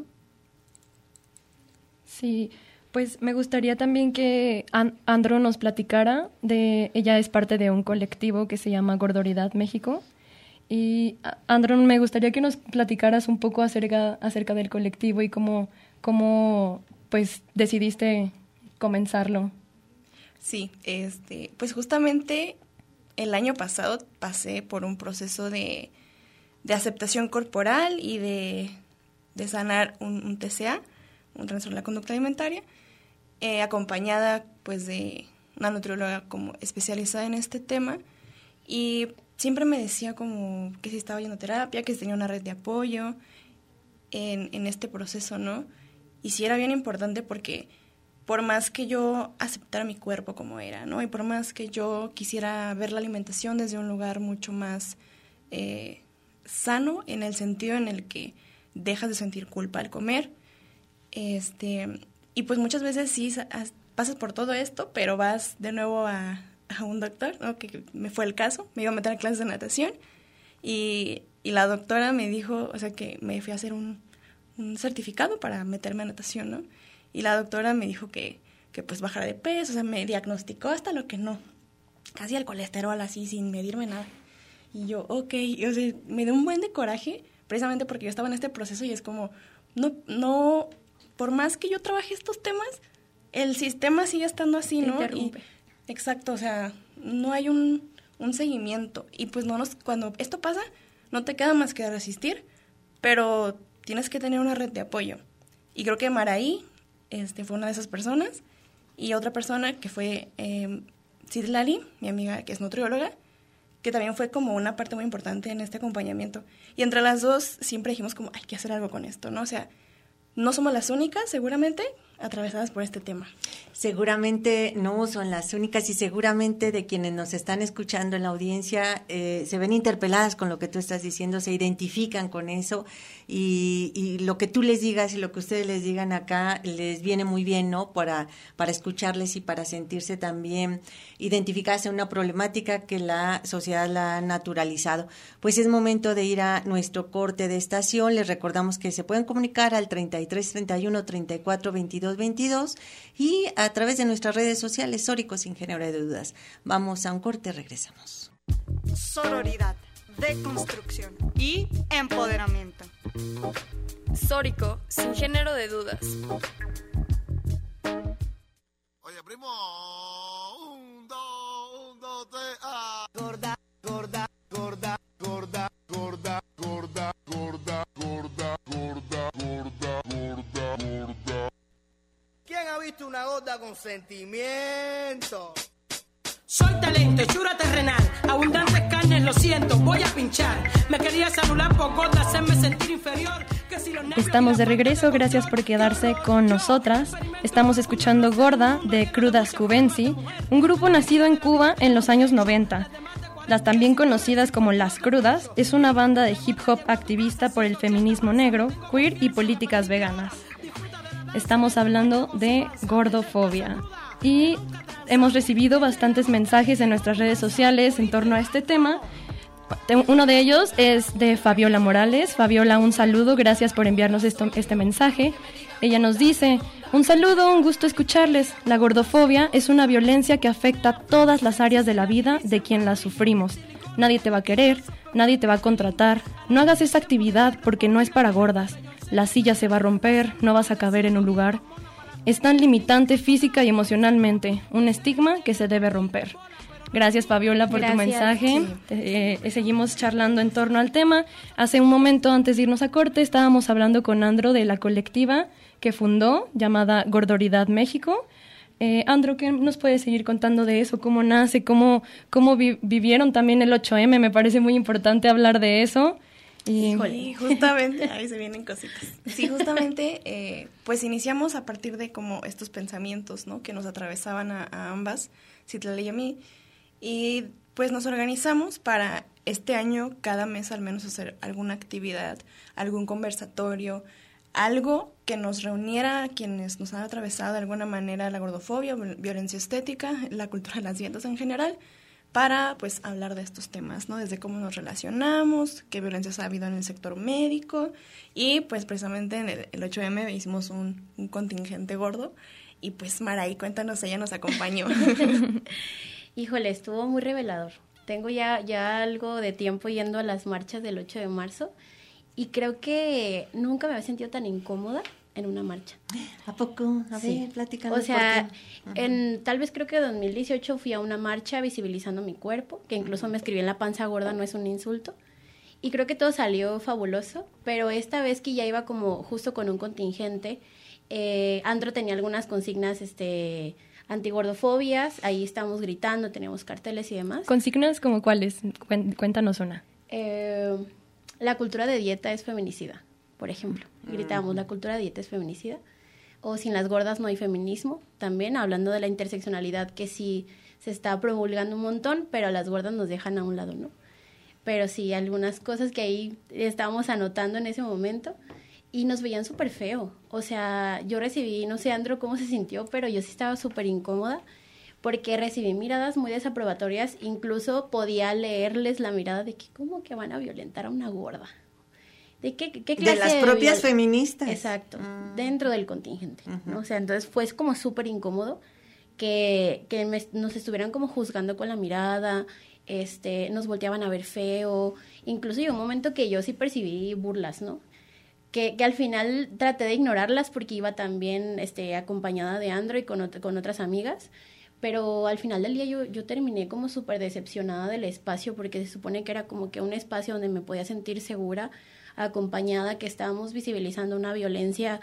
Sí, pues me gustaría también que Andro nos platicara ella es parte de un colectivo que se llama Gordoridad México. Y Andro, me gustaría que nos platicaras un poco acerca del colectivo y cómo pues decidiste comenzarlo. Sí, pues justamente el año pasado pasé por un proceso de aceptación corporal y de sanar un TCA, un trastorno de la conducta alimentaria, acompañada pues de una nutrióloga como especializada en este tema, y siempre me decía como que si estaba yendo a terapia, que si tenía una red de apoyo en este proceso, ¿no? Y sí era bien importante porque por más que yo aceptara mi cuerpo como era, ¿no? Y por más que yo quisiera ver la alimentación desde un lugar mucho más sano, en el sentido en el que dejas de sentir culpa al comer, y pues muchas veces sí pasas por todo esto, pero vas de nuevo a un doctor, ¿no? Que me fue el caso, me iba a meter a clases de natación y la doctora me dijo, o sea, que me fui a hacer un certificado para meterme a natación, ¿no? Y la doctora me dijo que pues bajara de peso, o sea, me diagnosticó hasta lo que no, casi el colesterol así, sin medirme nada. Y yo, ok, o sea, me dio un buen de coraje, precisamente porque yo estaba en este proceso y es como, no, por más que yo trabaje estos temas, el sistema sigue estando así, ¿no? Interrumpe. Exacto, o sea, no hay un seguimiento. Y pues cuando esto pasa, no te queda más que resistir, pero tienes que tener una red de apoyo. Y creo que Maraí fue una de esas personas, y otra persona que fue Citlali, mi amiga que es nutrióloga, que también fue como una parte muy importante en este acompañamiento. Y entre las dos siempre dijimos como, hay que hacer algo con esto, ¿no? O sea, no somos las únicas, seguramente, atravesadas por este tema. Seguramente no son las únicas, y seguramente de quienes nos están escuchando en la audiencia se ven interpeladas con lo que tú estás diciendo, se identifican con eso, y lo que tú les digas y lo que ustedes les digan acá les viene muy bien, ¿no? Para escucharles y para sentirse también identificadas en una problemática que la sociedad la ha naturalizado. Pues es momento de ir a nuestro corte de estación. Les recordamos que se pueden comunicar al 33 31 34 22 22 y a través de nuestras redes sociales, Sórico Sin Género de Dudas. Vamos a un corte, regresamos. Sororidad, deconstrucción y empoderamiento. Sórico Sin Género de Dudas. Oye, primo, 1, 2, 3, Gorda, gorda, gorda, gorda, gorda, gorda, gorda, gorda, gorda, gorda, gorda, gorda. ¿Quién ha visto una gorda con sentimiento? Soy talento, hechura terrenal, lo siento, voy a pinchar. Me quería celular por gorda, hacerme sentir inferior. Estamos de regreso, gracias por quedarse con nosotras. Estamos escuchando Gorda de Crudas Cubensi, un grupo nacido en Cuba en los años 90. Las también conocidas como Las Crudas es una banda de hip hop activista por el feminismo negro, queer y políticas veganas. Estamos hablando de gordofobia y hemos recibido bastantes mensajes en nuestras redes sociales en torno a este tema. Uno de ellos es de Fabiola Morales. Fabiola, un saludo, gracias por enviarnos este mensaje. Ella nos dice: un saludo, un gusto escucharles. La gordofobia es una violencia que afecta todas las áreas de la vida de quien la sufrimos. Nadie te va a querer, nadie te va a contratar. No hagas esa actividad porque no es para gordas. La silla se va a romper, no vas a caber en un lugar. Es tan limitante física y emocionalmente, un estigma que se debe romper. Gracias, Fabiola, por tu mensaje. Sí. Seguimos charlando en torno al tema. Hace un momento, antes de irnos a corte, estábamos hablando con Andro de la colectiva que fundó, llamada Gordoridad México. Andro, ¿qué nos puedes seguir contando de eso? ¿Cómo nace? ¿Cómo vivieron también el 8M? Me parece muy importante hablar de eso. Sí, justamente, ahí se vienen cositas. Sí, justamente, pues iniciamos a partir de como estos pensamientos, ¿no?, que nos atravesaban a ambas, Citlali y a mí. Y pues nos organizamos para este año, cada mes al menos, hacer alguna actividad, algún conversatorio, algo que nos reuniera a quienes nos han atravesado de alguna manera la gordofobia, violencia estética, la cultura de las dietas en general, para pues hablar de estos temas, ¿no? Desde cómo nos relacionamos, qué violencias ha habido en el sector médico, y pues precisamente en el 8M hicimos un contingente gordo, y pues Maraí, cuéntanos, ella nos acompañó. Híjole, estuvo muy revelador. Tengo ya algo de tiempo yendo a las marchas del 8 de marzo y creo que nunca me había sentido tan incómoda en una marcha. ¿A poco? A sí. ver, platícanos. O sea, tal vez creo que en 2018 fui a una marcha visibilizando mi cuerpo, que incluso me escribí en la panza gorda, no es un insulto. Y creo que todo salió fabuloso, pero esta vez que ya iba como justo con un contingente, Andro tenía algunas consignas, antigordofobias, ahí estábamos gritando, teníamos carteles y demás. ¿Consignas como cuáles? Cuéntanos una. La cultura de dieta es feminicida, por ejemplo. Gritábamos, la cultura de dieta es feminicida. O sin las gordas no hay feminismo, también hablando de la interseccionalidad que sí se está promulgando un montón, pero a las gordas nos dejan a un lado, ¿no? Pero sí, algunas cosas que ahí estábamos anotando en ese momento y nos veían súper feo. O sea, yo recibí, no sé, Andro, cómo se sintió, pero yo sí estaba súper incómoda porque recibí miradas muy desaprobatorias. Incluso podía leerles la mirada de que cómo que van a violentar a una gorda. ¿De qué clase de las propias feministas? Exacto, dentro del contingente, ¿no? O sea, entonces fue como súper incómodo que nos estuvieran como juzgando con la mirada, nos volteaban a ver feo. Incluso llegó un momento que yo sí percibí burlas, ¿no? Que al final traté de ignorarlas porque iba también acompañada de Andro y con otras amigas, pero al final del día yo terminé como súper decepcionada del espacio porque se supone que era como que un espacio donde me podía sentir segura, acompañada, que estábamos visibilizando una violencia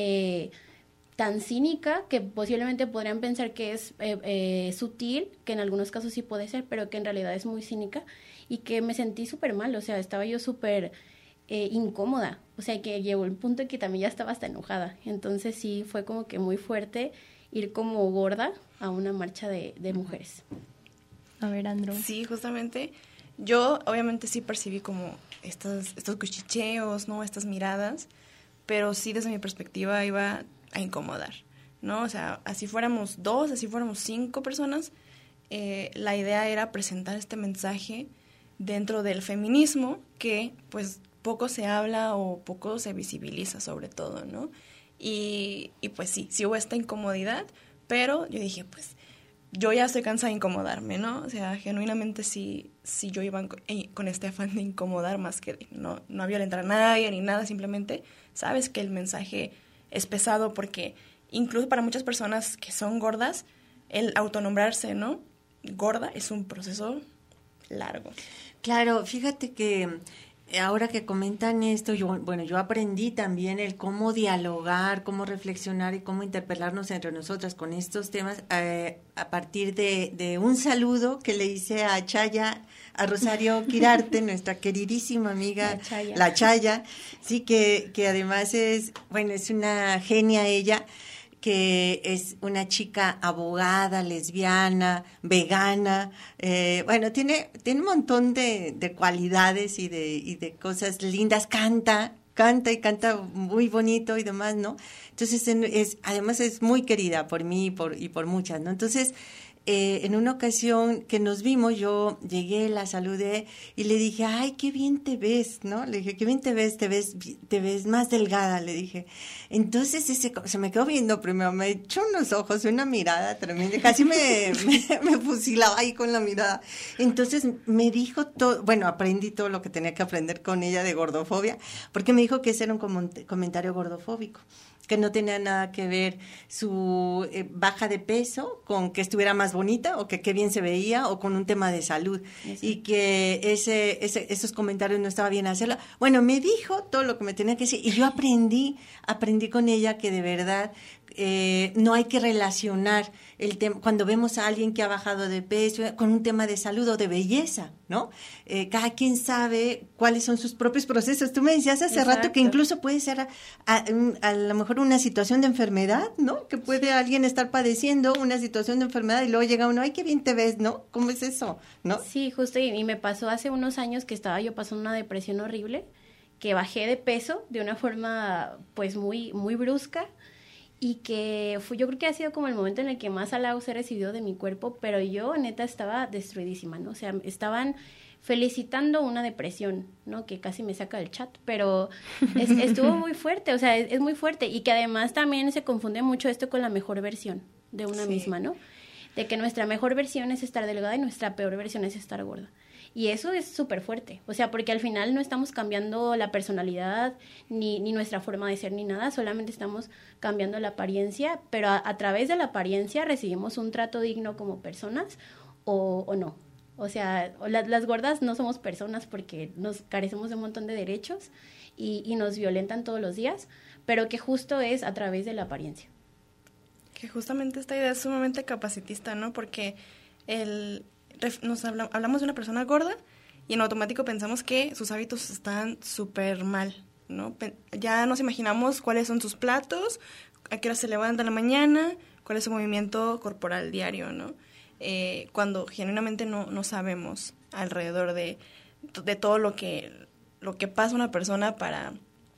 tan cínica que posiblemente podrían pensar que es sutil, que en algunos casos sí puede ser, pero que en realidad es muy cínica, y que me sentí súper mal. O sea, estaba yo súper incómoda, o sea, que llegó el punto en que también ya estaba hasta enojada. Entonces sí, fue como que muy fuerte ir como gorda a una marcha de mujeres. A ver, Andro. Sí, justamente, yo obviamente sí percibí como estos cuchicheos, ¿no?, estas miradas, pero sí desde mi perspectiva iba a incomodar, ¿no? O sea, así fuéramos 2, así fuéramos 5 personas, la idea era presentar este mensaje dentro del feminismo que, pues, poco se habla o poco se visibiliza sobre todo, ¿no? Y pues sí hubo esta incomodidad, pero yo dije, pues, yo ya estoy cansada de incomodarme, ¿no? O sea, genuinamente sí yo iba con este afán de incomodar más que de no a violentar a nadie ni nada, simplemente sabes que el mensaje es pesado porque incluso para muchas personas que son gordas, el autonombrarse, ¿no?, gorda es un proceso largo. Claro, fíjate que ahora que comentan esto, yo aprendí también el cómo dialogar, cómo reflexionar y cómo interpelarnos entre nosotras con estos temas a partir de un saludo que le hice a Chaya, a Rosario Quirarte, nuestra queridísima amiga, la Chaya, sí, que además es una genia ella, que es una chica abogada, lesbiana, vegana, tiene un montón de cualidades y de cosas lindas, canta muy bonito y demás, ¿no? Entonces además es muy querida por mí y por muchas, ¿no? Entonces, en una ocasión que nos vimos, yo llegué, la saludé y le dije, ay, qué bien te ves, ¿no? Le dije, qué bien te ves más delgada, le dije. Entonces se me quedó viendo primero, me echó unos ojos, una mirada tremenda, casi me fusilaba ahí con la mirada. Entonces me dijo todo, aprendí todo lo que tenía que aprender con ella de gordofobia, porque me dijo que ese era un comentario gordofóbico, que no tenía nada que ver su baja de peso con que estuviera más bonita o que qué bien se veía o con un tema de salud. Eso. Y que esos comentarios no estaba bien hacerlo. Bueno, me dijo todo lo que me tenía que decir y yo aprendí con ella que de verdad no hay que relacionar el tema cuando vemos a alguien que ha bajado de peso con un tema de salud o de belleza, ¿no? Cada quien sabe cuáles son sus propios procesos. Tú me decías hace rato que incluso puede ser a lo mejor una situación de enfermedad, ¿no? Que puede alguien estar padeciendo una situación de enfermedad y luego llega uno, ay, qué bien te ves, ¿no? ¿Cómo es eso? ¿No? Sí, justo, y me pasó hace unos años que estaba yo pasando una depresión horrible, que bajé de peso de una forma pues muy, muy brusca, y que yo creo que ha sido como el momento en el que más halagos he recibido de mi cuerpo, pero yo neta estaba destruidísima, ¿no? O sea, estaban felicitando una depresión, ¿no? Que casi me saca del chat, pero estuvo muy fuerte, o sea, es muy fuerte, y que además también se confunde mucho esto con la mejor versión de una misma, ¿no? De que nuestra mejor versión es estar delgada y nuestra peor versión es estar gorda. Y eso es súper fuerte, o sea, porque al final no estamos cambiando la personalidad, ni nuestra forma de ser, ni nada, solamente estamos cambiando la apariencia, pero a través de la apariencia recibimos un trato digno como personas o no. O sea, las gordas no somos personas porque nos carecemos de un montón de derechos y nos violentan todos los días, pero que justo es a través de la apariencia. Que justamente esta idea es sumamente capacitista, ¿no? Porque hablamos de una persona gorda y en automático pensamos que sus hábitos están súper mal, ¿no? Ya nos imaginamos cuáles son sus platos, a qué hora se levanta en la mañana, cuál es su movimiento corporal diario, ¿no? Cuando genuinamente no sabemos alrededor de todo lo que pasa una persona para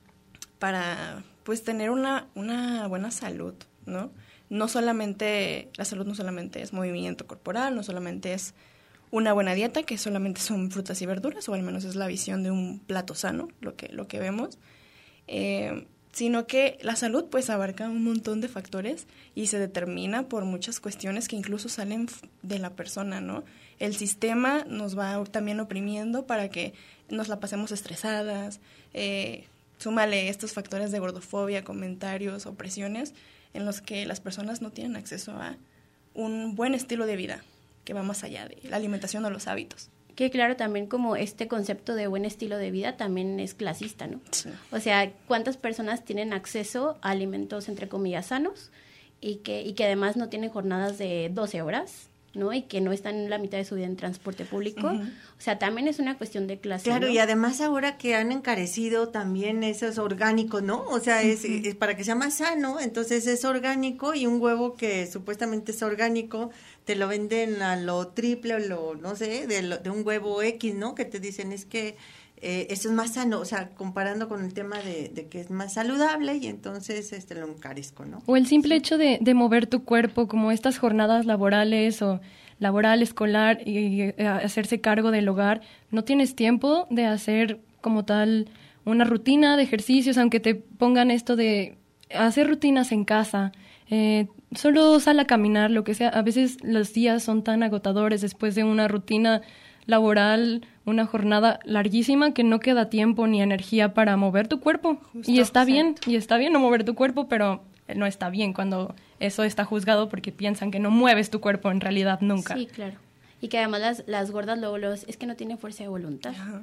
pues tener una buena salud, ¿no? La salud no solamente es movimiento corporal, no solamente es una buena dieta, que solamente son frutas y verduras, o al menos es la visión de un plato sano, lo que vemos, sino que la salud pues abarca un montón de factores y se determina por muchas cuestiones que incluso salen de la persona, ¿no? El sistema nos va también oprimiendo para que nos la pasemos estresadas, súmale estos factores de gordofobia, comentarios, opresiones, en los que las personas no tienen acceso a un buen estilo de vida que va más allá de la alimentación o los hábitos. Que claro, también como este concepto de buen estilo de vida también es clasista, ¿no? Sí. O sea, ¿cuántas personas tienen acceso a alimentos, entre comillas, sanos y que además no tienen jornadas de 12 horas, ¿no? Y que no están la mitad de su vida en transporte público. Uh-huh. O sea, también es una cuestión de clase. Claro, ¿no? Y además ahora que han encarecido también esos orgánicos, ¿no? O sea, es para que sea más sano, entonces es orgánico, y un huevo que supuestamente es orgánico te lo venden a lo triple o no sé, de un huevo X, ¿no? Que te dicen es que esto es más sano, o sea, comparando con el tema de que es más saludable, y entonces lo encarezco, ¿no? O el simple hecho de mover tu cuerpo, como estas jornadas laborales o laboral, escolar, y hacerse cargo del hogar, no tienes tiempo de hacer como tal una rutina de ejercicios, aunque te pongan esto de hacer rutinas en casa, solo sal a caminar, lo que sea. A veces los días son tan agotadores después de una rutina laboral, una jornada larguísima, que no queda tiempo ni energía para mover tu cuerpo. Justo, y está bien no mover tu cuerpo, pero no está bien cuando eso está juzgado porque piensan que no mueves tu cuerpo en realidad nunca. Sí, claro. Y que además las gordas luego es que no tienen fuerza de voluntad. Ajá.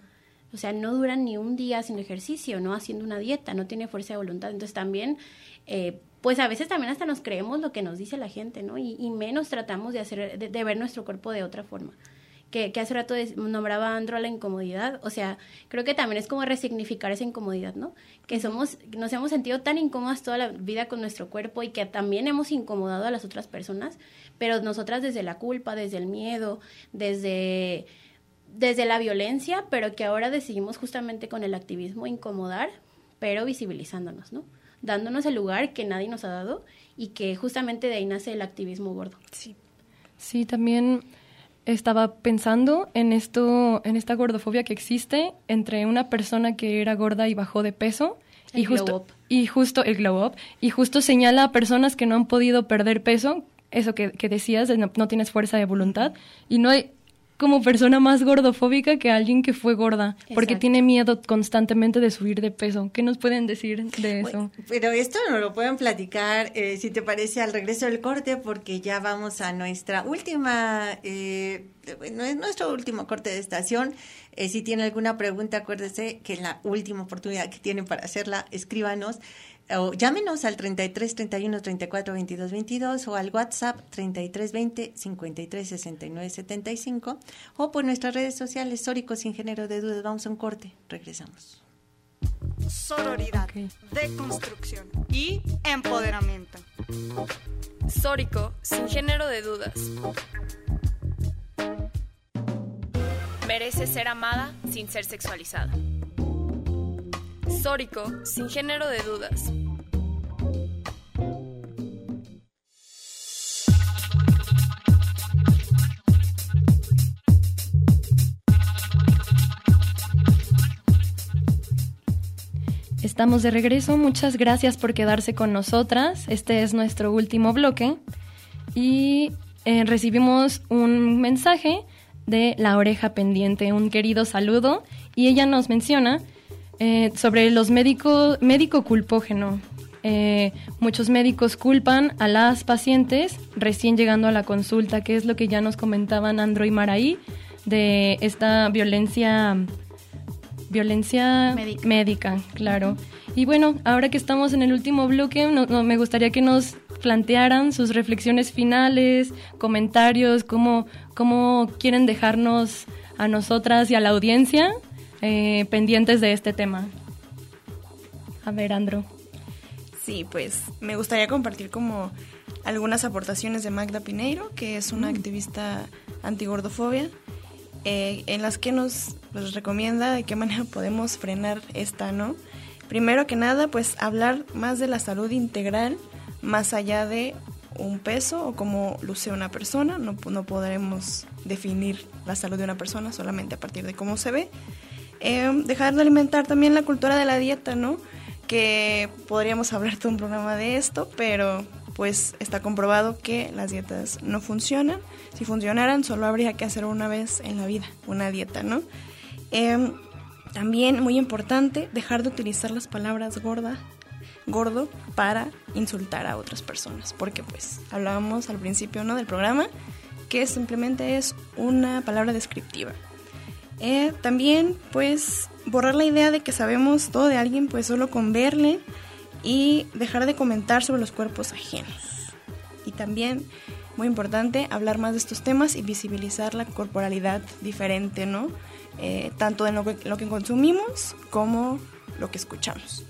O sea, no duran ni un día sin ejercicio, ¿no? Haciendo una dieta, no tiene fuerza de voluntad. Entonces también, pues a veces también hasta nos creemos lo que nos dice la gente, ¿no? Y menos tratamos de ver nuestro cuerpo de otra forma. Que hace rato nombraba Andro la incomodidad, o sea, creo que también es como resignificar esa incomodidad, ¿no? Que nos hemos sentido tan incómodas toda la vida con nuestro cuerpo y que también hemos incomodado a las otras personas, pero nosotras desde la culpa, desde el miedo, desde la violencia, pero que ahora decidimos justamente con el activismo incomodar, pero visibilizándonos, ¿no? Dándonos el lugar que nadie nos ha dado y que justamente de ahí nace el activismo gordo. Sí, también estaba pensando en esta gordofobia que existe entre una persona que era gorda y bajó de peso y justo el glow up y justo señala a personas que no han podido perder peso, eso que decías, no tienes fuerza de voluntad, y no hay como persona más gordofóbica que alguien que fue gorda. Exacto. Porque tiene miedo constantemente de subir de peso. ¿Qué nos pueden decir de eso? Bueno, pero esto nos lo pueden platicar, si te parece, al regreso del corte, porque ya vamos a nuestra última, nuestro último corte de estación. Si tiene alguna pregunta, acuérdese que es la última oportunidad que tienen para hacerla, escríbanos. O llámenos al 33 31 34 22 22 o al WhatsApp 33 20 53 69 75 o por nuestras redes sociales Sórico Sin Género de Dudas. Vamos a un corte, regresamos. Sororidad, deconstrucción y empoderamiento. Sórico Sin Género de Dudas. Merece ser amada sin ser sexualizada. Sórico Sin Género de Dudas. Estamos de regreso, muchas gracias por quedarse con nosotras. Este es nuestro último bloque y recibimos un mensaje de La Oreja Pendiente, un querido saludo, y ella nos menciona sobre los médico culpógeno. Muchos médicos culpan a las pacientes recién llegando a la consulta, que es lo que ya nos comentaban Andro y Maraí, de esta violencia médica, claro. Y bueno, ahora que estamos en el último bloque, me gustaría que nos plantearan sus reflexiones finales, comentarios, cómo quieren dejarnos a nosotras y a la audiencia pendientes de este tema. A ver, Andro. Sí, pues me gustaría compartir como algunas aportaciones de Magda Pineiro, que es una activista antigordofobia, en las que nos recomienda de qué manera podemos frenar esta, ¿no? Primero que nada, pues hablar más de la salud integral, más allá de un peso o cómo luce una persona. No podremos definir la salud de una persona solamente a partir de cómo se ve. Dejar de alimentar también la cultura de la dieta, ¿no? Que podríamos hablar todo un programa de esto, pero pues está comprobado que las dietas no funcionan. Si funcionaran, solo habría que hacer una vez en la vida una dieta, ¿no? También, muy importante, dejar de utilizar las palabras gordo para insultar a otras personas, porque pues hablábamos al principio, ¿no?, del programa, que simplemente es una palabra descriptiva. También, pues, borrar la idea de que sabemos todo de alguien, pues, solo con verle, y dejar de comentar sobre los cuerpos ajenos. Y también, muy importante, hablar más de estos temas y visibilizar la corporalidad diferente, ¿no? Tanto en lo que consumimos como lo que escuchamos.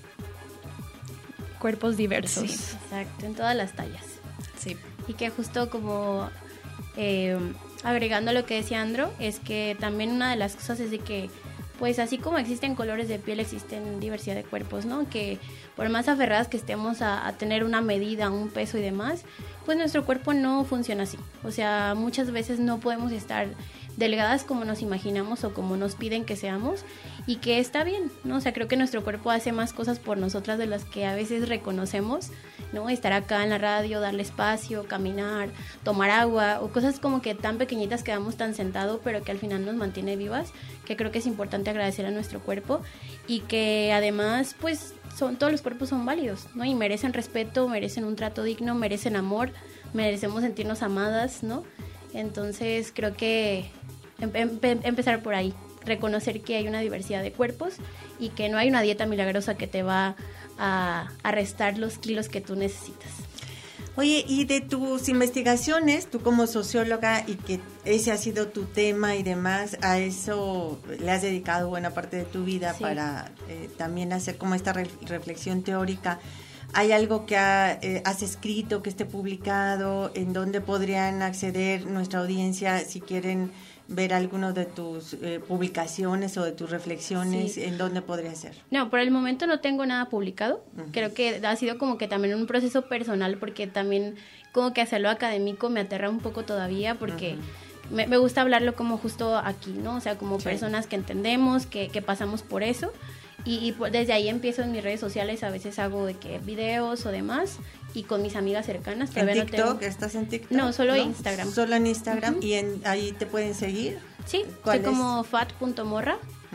Cuerpos diversos. Sí, exacto, en todas las tallas. Sí. Y que justo como agregando lo que decía Andro, es que también una de las cosas es de que, pues así como existen colores de piel, existen diversidad de cuerpos, ¿no? Que por más aferradas que estemos a tener una medida, un peso y demás, pues nuestro cuerpo no funciona así. O sea, muchas veces no podemos estar delgadas como nos imaginamos o como nos piden que seamos, y que está bien, ¿no? O sea, creo que nuestro cuerpo hace más cosas por nosotras de las que a veces reconocemos, ¿no? Estar acá en la radio, darle espacio, caminar, tomar agua, o cosas como que tan pequeñitas que damos tan sentado, pero que al final nos mantiene vivas, que creo que es importante agradecer a nuestro cuerpo, y que además, pues, todos los cuerpos son válidos, ¿no? Y merecen respeto, merecen un trato digno, merecen amor, merecemos sentirnos amadas, ¿no? Entonces creo que empezar por ahí, reconocer que hay una diversidad de cuerpos y que no hay una dieta milagrosa que te va a restar los kilos que tú necesitas. Oye, y de tus investigaciones, tú como socióloga, y que ese ha sido tu tema y demás, a eso le has dedicado buena parte de tu vida, sí, para también hacer como esta reflexión teórica. ¿Hay algo que has escrito, que esté publicado, en donde podrían acceder nuestra audiencia si quieren ver alguno de tus publicaciones o de tus reflexiones? Sí. ¿En dónde podría ser? No, por el momento no tengo nada publicado. Uh-huh. Creo que ha sido como que también un proceso personal, porque también como que hacerlo académico me aterra un poco todavía, porque uh-huh, me gusta hablarlo como justo aquí, ¿no? O sea, como sí, personas que entendemos, que pasamos por eso. Y desde ahí empiezo en mis redes sociales, a veces hago de que videos o demás, y con mis amigas cercanas. ¿En TikTok? No tengo... ¿Estás en TikTok? No, solo en Instagram. ¿Solo en Instagram? Uh-huh. ¿Y ahí te pueden seguir? Sí, soy como fat.morra,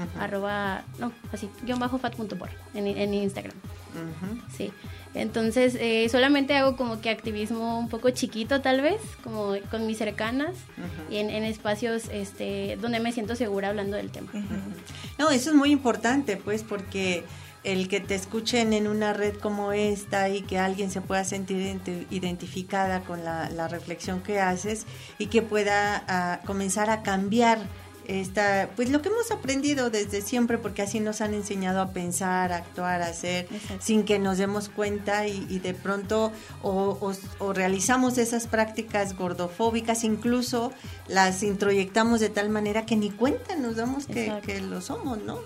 _ fat.morra en Instagram. Uh-huh. Sí, entonces solamente hago como que activismo un poco chiquito tal vez, como con mis cercanas, uh-huh, y en espacios donde me siento segura hablando del tema. Uh-huh. No, eso es muy importante, pues, porque el que te escuchen en una red como esta y que alguien se pueda sentir identificada con la reflexión que haces y que pueda comenzar a cambiar pues lo que hemos aprendido desde siempre, porque así nos han enseñado a pensar, a actuar, a hacer, exacto, sin que nos demos cuenta, y de pronto o realizamos esas prácticas gordofóbicas, incluso las introyectamos de tal manera que ni cuenta nos damos que lo somos, ¿no?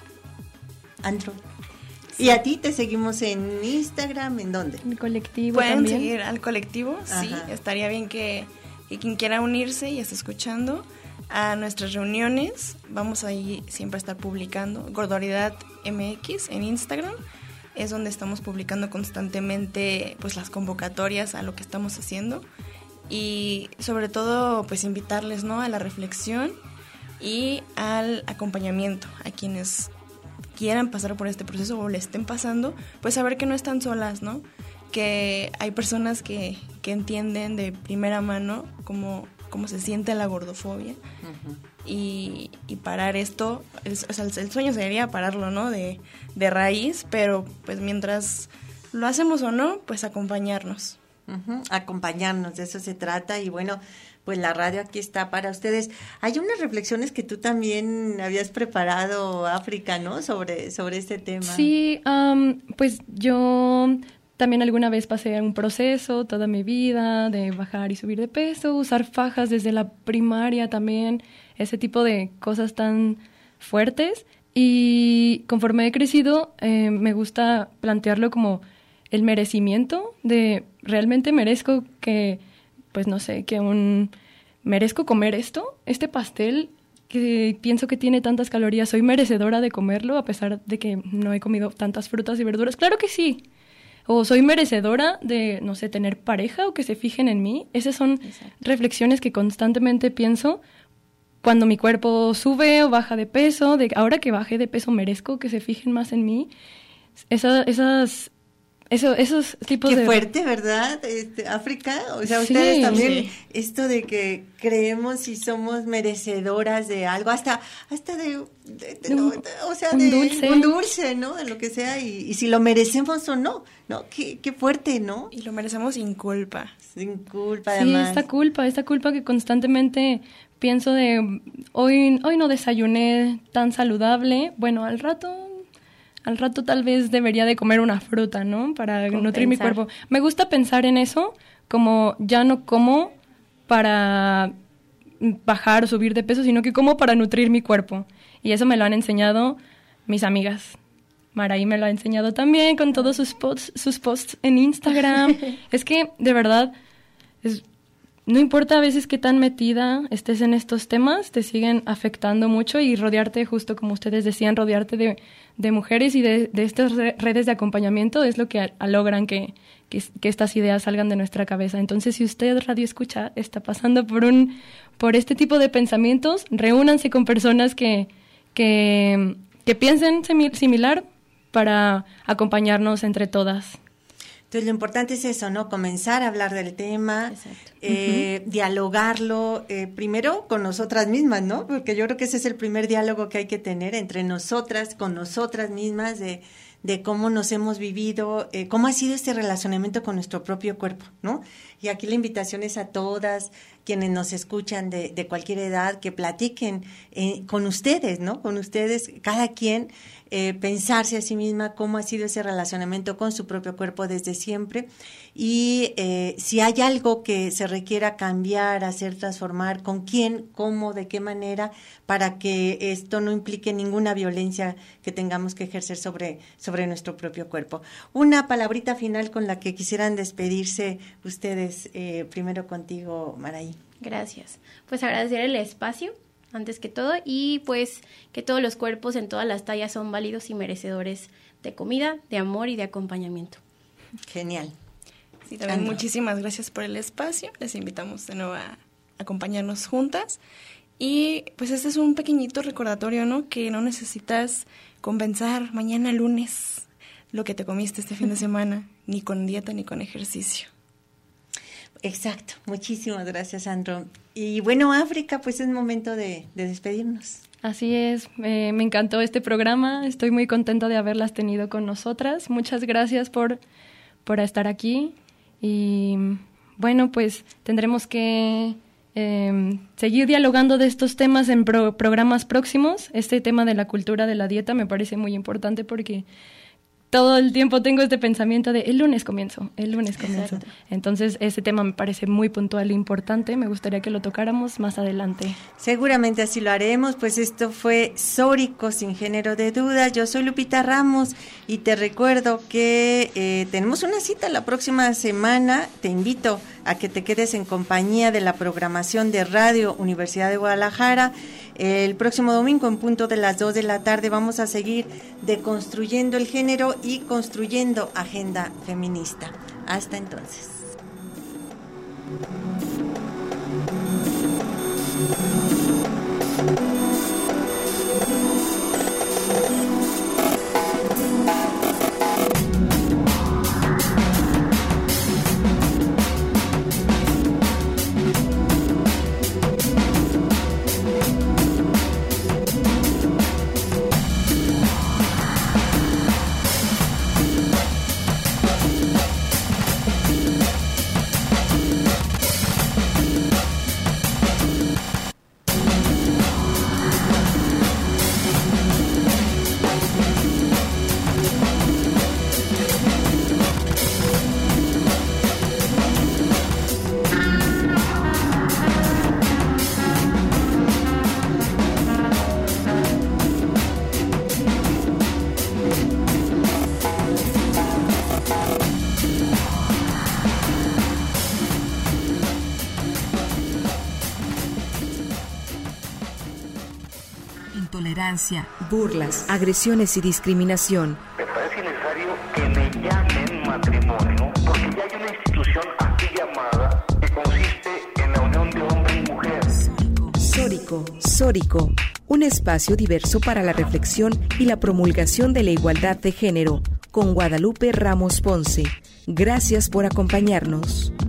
Andro. Sí. ¿Y a ti te seguimos en Instagram? ¿En dónde? En Colectivo. ¿Pueden también seguir al Colectivo? Ajá. Sí, estaría bien que quien quiera unirse y esté escuchando a nuestras reuniones. Vamos ahí siempre a estar publicando. Gordoridad MX en Instagram es donde estamos publicando constantemente pues las convocatorias a lo que estamos haciendo, y sobre todo pues invitarles, ¿no?, a la reflexión y al acompañamiento a quienes quieran pasar por este proceso o le estén pasando, pues saber que no están solas, ¿no? Que hay personas que entienden de primera mano cómo se siente la gordofobia. Uh-huh. Y parar esto, el sueño sería pararlo, ¿no?, de raíz, pero pues mientras lo hacemos o no, pues acompañarnos. Uh-huh. Acompañarnos, de eso se trata. Y bueno, pues la radio aquí está para ustedes. Hay unas reflexiones que tú también habías preparado, África, ¿no?, sobre este tema. Sí, pues yo también alguna vez pasé un proceso toda mi vida de bajar y subir de peso, usar fajas desde la primaria también, ese tipo de cosas tan fuertes. Y conforme he crecido, me gusta plantearlo como el merecimiento de realmente merezco que, pues no sé, merezco comer este pastel que pienso que tiene tantas calorías, ¿soy merecedora de comerlo a pesar de que no he comido tantas frutas y verduras? ¡Claro que sí! O soy merecedora de, no sé, tener pareja o que se fijen en mí. Esas son reflexiones que constantemente pienso cuando mi cuerpo sube o baja de peso. De ahora que bajé de peso, merezco que se fijen más en mí. Esos tipos de... Qué fuerte, ¿verdad? África, o sea, ustedes también, esto de que creemos y somos merecedoras de algo, hasta de un dulce, ¿no? De lo que sea, y si lo merecemos o no, ¿no? Qué fuerte, ¿no? Y lo merecemos sin culpa. Sin culpa, además. Sí, esta culpa que constantemente pienso de, hoy no desayuné tan saludable, bueno, al rato tal vez debería de comer una fruta, ¿no?, para nutrir mi cuerpo. Me gusta pensar en eso, como ya no como para bajar o subir de peso, sino que como para nutrir mi cuerpo. Y eso me lo han enseñado mis amigas. Maraí me lo ha enseñado también con todos sus posts en Instagram. Es que, de verdad, no importa a veces qué tan metida estés en estos temas, te siguen afectando mucho, y rodearte, justo como ustedes decían, rodearte de mujeres y de estas redes de acompañamiento es lo que logran que estas ideas salgan de nuestra cabeza. Entonces, si usted, Radio Escucha, está pasando por este tipo de pensamientos, reúnanse con personas que piensen similar para acompañarnos entre todas. Entonces, lo importante es eso, ¿no? Comenzar a hablar del tema, dialogarlo, primero con nosotras mismas, ¿no? Porque yo creo que ese es el primer diálogo que hay que tener entre nosotras, con nosotras mismas, de cómo nos hemos vivido, cómo ha sido este relacionamiento con nuestro propio cuerpo, ¿no? Y aquí la invitación es a todas quienes nos escuchan de cualquier edad, que platiquen con ustedes, ¿no? Con ustedes, cada quien, pensarse a sí misma cómo ha sido ese relacionamiento con su propio cuerpo desde siempre, y si hay algo que se requiera cambiar, hacer, transformar, con quién, cómo, de qué manera, para que esto no implique ninguna violencia que tengamos que ejercer sobre nuestro propio cuerpo. Una palabrita final con la que quisieran despedirse ustedes, primero contigo, Maraí. Gracias. Pues agradecer el espacio, antes que todo, y pues que todos los cuerpos en todas las tallas son válidos y merecedores de comida, de amor y de acompañamiento. Genial. Sí, también muchísimas gracias por el espacio. Les invitamos de nuevo a acompañarnos juntas. Y pues este es un pequeñito recordatorio, ¿no? Que no necesitas compensar mañana lunes lo que te comiste este fin de semana, ni con dieta ni con ejercicio. Exacto, muchísimas gracias, Sandro. Y bueno, África, pues es momento de despedirnos. Así es, me encantó este programa, estoy muy contenta de haberlas tenido con nosotras. Muchas gracias por estar aquí y bueno, pues tendremos que seguir dialogando de estos temas en programas próximos. Este tema de la cultura de la dieta me parece muy importante porque todo el tiempo tengo este pensamiento de el lunes comienzo. Exacto. Entonces, ese tema me parece muy puntual e importante. Me gustaría que lo tocáramos más adelante. Seguramente así lo haremos. Pues esto fue Sórico, sin género de dudas. Yo soy Lupita Ramos y te recuerdo que tenemos una cita la próxima semana. Te invito a que te quedes en compañía de la programación de Radio Universidad de Guadalajara. El próximo domingo, en punto de las 2 de la tarde, vamos a seguir deconstruyendo el género y construyendo agenda feminista. Hasta entonces. Intolerancia, burlas, agresiones y discriminación. Me parece necesario que me llamen matrimonio, porque ya hay una institución así llamada que consiste en la unión de hombre y mujer. Sórico, un espacio diverso para la reflexión y la promulgación de la igualdad de género, con Guadalupe Ramos Ponce. Gracias por acompañarnos.